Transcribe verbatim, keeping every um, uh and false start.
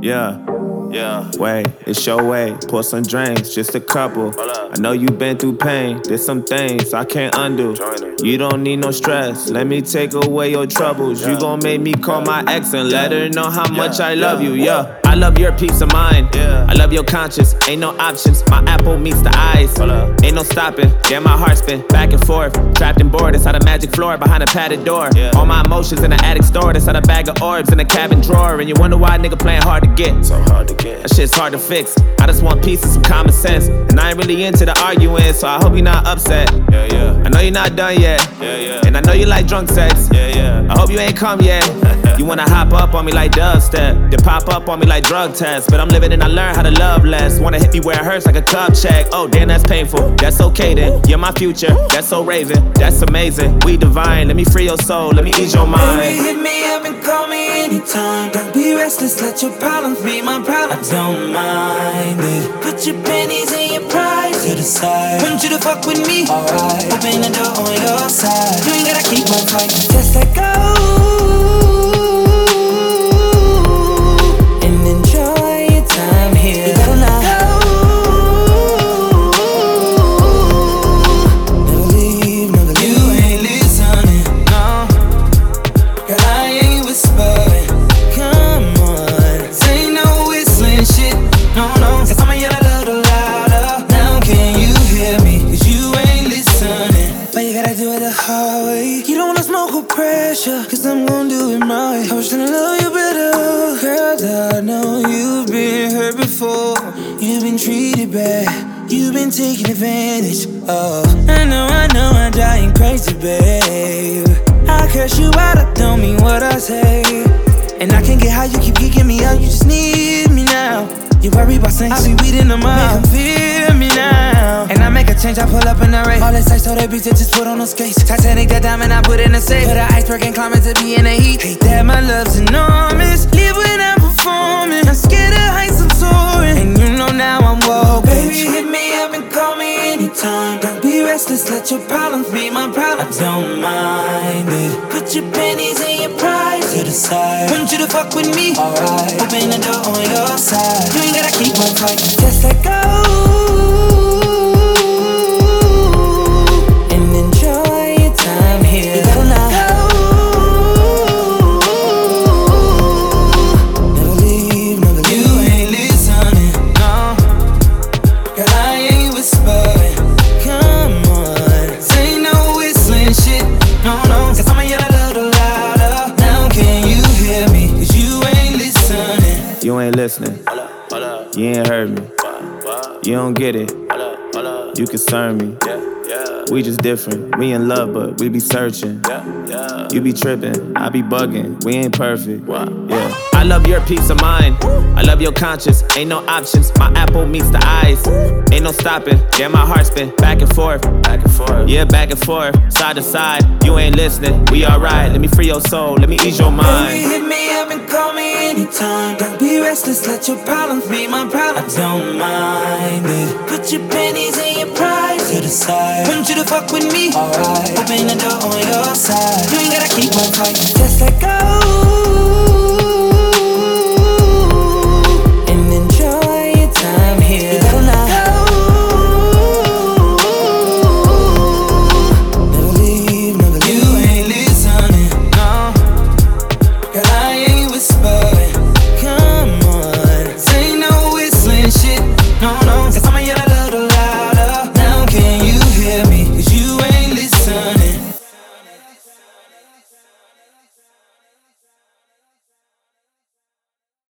Yeah. Yeah. Wait, it's your way. Pour some drinks, just a couple. I know you been through pain. There's some things I can't undo. You don't need no stress. Let me take away your troubles. You gon' make me call my ex and let her know how much I love you. Yeah. I love your peace of mind. I love your conscience. Ain't no options. My apple meets the eyes. Ain't no stopping. Yeah, my heart spin back and forth. Trapped and bored inside a magic floor behind a padded door. All my emotions in the attic stored inside a bag of orbs in a cabin drawer. And you wonder why a nigga playing hard to get. So hard to get. That shit's hard to fix. I just want peace and some common sense. And I ain't really into the arguing, so I hope you're not upset. Yeah, yeah. I know you're not done yet. Yeah, yeah. And I know you like drunk sex. Yeah, yeah. I hope you ain't come yet. You wanna hop up on me like dubstep, then pop up on me like drug tests. But I'm living and I learn how to love less. Wanna hit me where it hurts like a cup check. Oh damn, that's painful. That's okay then. You're my future. That's so raven. That's amazing. We divine. Let me free your soul. Let me ease your mind. Baby, hit me up and call me anytime. Don't be restless. Let your problems be my problems. I don't mind it. Put your pennies and your pride to the side. Want you to fuck with me. Alright. Open the door on your side. You ain't gotta keep on fighting. Just let go. I'm here. You better not go. Never leave, never leave. You ain't listening, no. Girl, I ain't whispering. Come on, say no whistling shit. No, no, cause I'ma yell a little louder. Now can you hear me? Cause you ain't listening. But you gotta do it the hard way. You don't wanna smoke with pressure, cause I'm gonna do it my way. I was trying to love you better. Girl, I know you've been hurt before. You've been treated bad. You've been taken advantage of. I know, I know, I'm dying crazy, babe. I curse you out, I don't mean what I say. And I can't get how you keep kicking me out. You just need me now. You worry about things, I be weeding them out. Make them feel me now. And I make a change, I pull up in the race. All this ice, so that bitch, I just put on those skates. Titanic, that diamond, I put in the safe. Put an iceberg and climb it to be in the heat. Hate that my love's enormous. Live when I'm performing. I'm scared of heights, I'm soaring. And you know now I'm woke. Baby, hit me up and call me anytime. Don't be restless, let your problems be my problems. I don't mind it. Put your pennies and your pride to the side. Want you to fuck with me. Alright. Open the door on your side. You ain't gotta keep on fighting. Just let go. And enjoy your time here. You better not go. Never leave, never leave. You ain't listening, no. Girl, I ain't whispering. Come on, say no whistling shit. No, no, cause I'ma yell a little louder. Now can you hear me? Cause you ain't listening. You ain't listening. You ain't heard me. You don't get it. You concern me. We just different. We in love, but we be searching. You be tripping, I be bugging. We ain't perfect. Yeah. I love your peace of mind. I love your conscience. Ain't no options. My apple meets the eyes. Ain't no stopping. Yeah, my heart spin back and forth. Back and forth. Yeah, back and forth. Side to side. You ain't listening. We alright. Let me free your soul. Let me ease your mind. Baby, hit me up and call me anytime. Don't be restless. Let your problems be my problems. I don't mind it. Put your pennies and your pride to the side. Want you to fuck with me. Alright. Open the door on your side. You ain't gotta keep on fighting. Just let go.